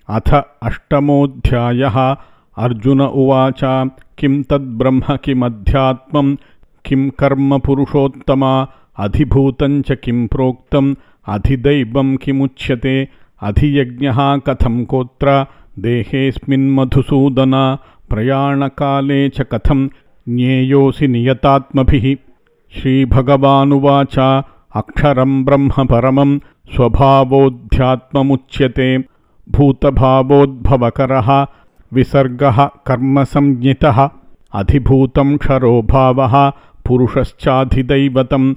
अथ अष्टमोऽध्यायः। अर्जुन उवाच किं तद्ब्रह्म किमध्यात्मं किं कर्म पुरुषोत्तमा अधिभूतं च किं प्रोक्तम् अधिदैवं किमुच्यते अधियज्ञः कथं कोत्र देहेऽस्मिन् मधुसूदन प्रयाणकाले च कथं ज्ञेयोऽसि नियतात्मभिः। श्रीभगवानुवाच अक्षरं ब्रह्म परमं स्वभावोऽध्यात्ममुच्यते भूतभावोद्भवकरः विसर्गः कर्मसंज्ञितः अधिभूतं क्षरो भावः पुरुषश्चाधिदैवतम्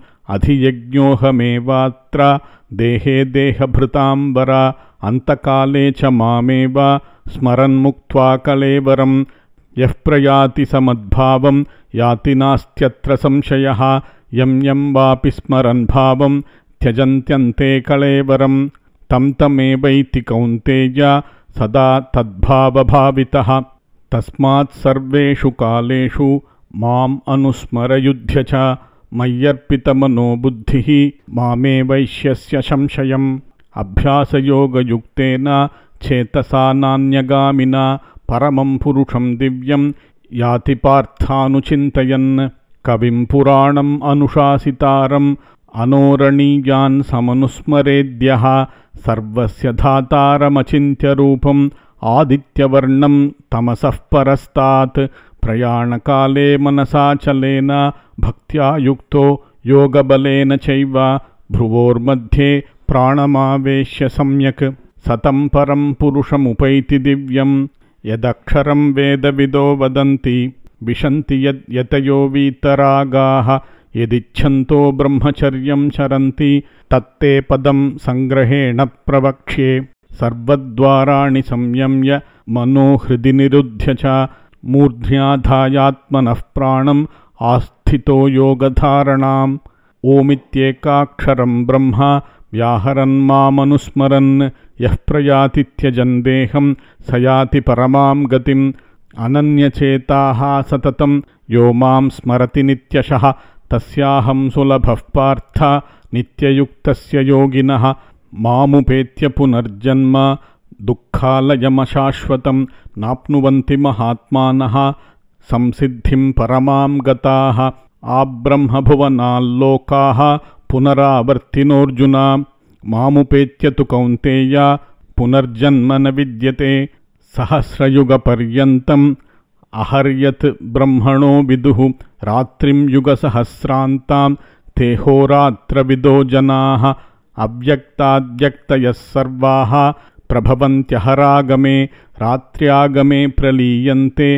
अधियज्ञोऽहमेवात्र देहे देहभृताम्बर अन्तकाले च मामेव स्मरन्मुक्त्वा कलेवरं यः प्रयाति समद्भावं याति नास्त्यत्र संशयः यं यं वापि स्मरन् भावं त्यजन्त्यन्ते कलेवरं तं तमेवैति कौन्तेय सदा तद्भावभावितः तस्मात् सर्वेषु कालेषु माम् अनुस्मरयुध्य च मय्यर्पितमनो बुद्धिः मामेवैष्यस्य संशयम्। अभ्यासयोगयुक्तेन चेतसा नान्यगामिना परमं पुरुषं दिव्यं याति पार्थानुचिन्तयन् कविं पुराणम् अनुशासितारम् अनोरणीयान् समनुस्मरेद्यः सर्वस्य धातारमचिन्त्यरूपम् आदित्यवर्णं तमसः परस्तात् प्रयाणकाले मनसाचलेन भक्त्या युक्तो योगबलेन चैव भ्रुवोर्मध्ये प्राणमावेश्य सम्यक् सतं परं पुरुषमुपैति दिव्यं यदक्षरं वेदविदो वदन्ति विशन्ति यतयो वीतरागाः यदिच्छन्तो ब्रह्मचर्यं चरन्ति तत्ते पदं संग्रहेण प्रवक्ष्ये। सर्वद्वाराणि संयम्य मनोहृदि निरुध्य च मूर्ध्याधायात्मनः प्राणम् आस्थितो योगधारणाम् ओमित्येकाक्षरं ब्रह्म व्याहरन् मामनुस्मरन् यः प्रयाति त्यजन् देहं स याति परमां गतिम् अनन्यचेताः सततं यो मां स्मरति नित्यशः तस्याहं सुलभः पार्थ नित्ययुक्तस्य योगिनः मामुपेत्य पुनर्जन्म दुःखालयमशाश्वतं नाप्नुवन्ति महात्मानः संसिद्धिं परमां गताः आब्रह्मभुवनाल्लोकाः पुनरावर्तिनोऽर्जुन मामुपेत्य तु कौन्तेय पुनर्जन्म न विद्यते सहस्रयुगपर्यन्तम् अहर्यत् ब्रह्मणो विदुः रात्रिं युगसहस्रान्तां ते होरात्रविदो जनाः अव्यक्ताद्व्यक्तयः सर्वाः प्रभवन्त्यहरागमे रात्र्यागमे प्रलीयन्ते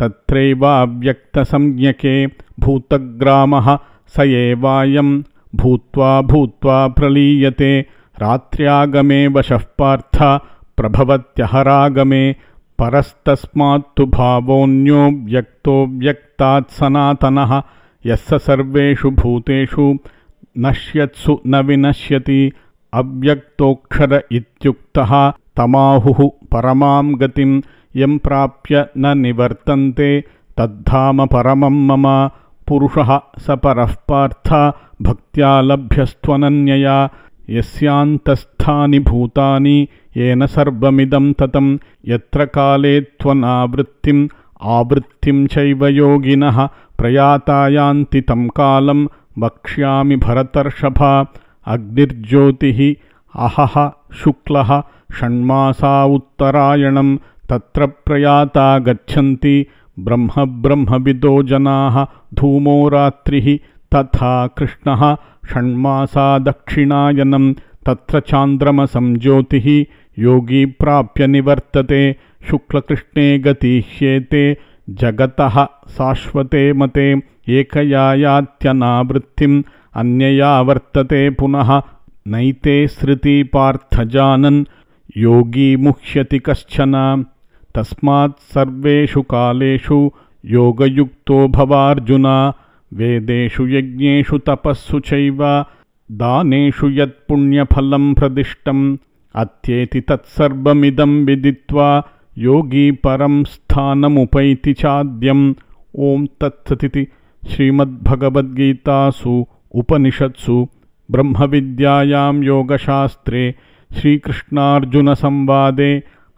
तत्रैवाव्यक्तसंज्ञके भूतग्रामः स एवायं भूत्वा भूत्वा प्रलीयते रात्र्यागमे वशः पार्थ प्रभवत्यहरागमे परस्तस्मात्तु भावोऽन्यो व्यक्तो व्यक्तात् सनातनः यस्य सर्वेषु भूतेषु नश्यत्सु न विनश्यति अव्यक्तोऽक्षर इत्युक्तः तमाहुः परमां गतिं यं प्राप्य न निवर्तन्ते तद्धाम परमं मम पुरुषः स परः पार्थ भक्त्या लभ्यस्त्वनन्यया यस्यान्तस्थानि भूतानि येन सर्वमिदं ततं यत्र काले त्वनावृत्तिम् आवृत्तिं चैव योगिनः प्रयाता यान्ति तं कालं वक्ष्यामि भरतर्षभा अग्निर्ज्योतिः अहः शुक्लः षण्मासा उत्तरायणं तत्र प्रयाता गच्छन्ति ब्रह्मविदो जनाः धूमो रात्रिः तथा कृष्णः षण्मासा दक्षिणायनं तत्र चान्द्रमसं ज्योतिः योगी प्राप्य निवर्तते शुक्लकृष्णे गतिह्येते जगतः शाश्वते मते एकया यात्यनावृत्तिम् अन्यया वर्तते पुनः नैते सृति पार्थ जानन् योगी मुह्यति कश्चन तस्मात् सर्वेषु कालेषु योगयुक्तो भवार्जुन वेदेषु यज्ञेषु तपस्सु चैव दानेषु यत्पुण्यफलं प्रदिष्टम् अत्येति तत्सर्वमिदं विदित्वा योगी परं स्थानमुपैति चाद्यम्। ॐ तत्सदिति श्रीमद्भगवद्गीतासु उपनिषत्सु ब्रह्मविद्यायां योगशास्त्रे श्रीकृष्णार्जुनसंवादे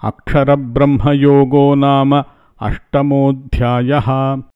अक्षरब्रह्मयोगो नाम अष्टमोऽध्यायः।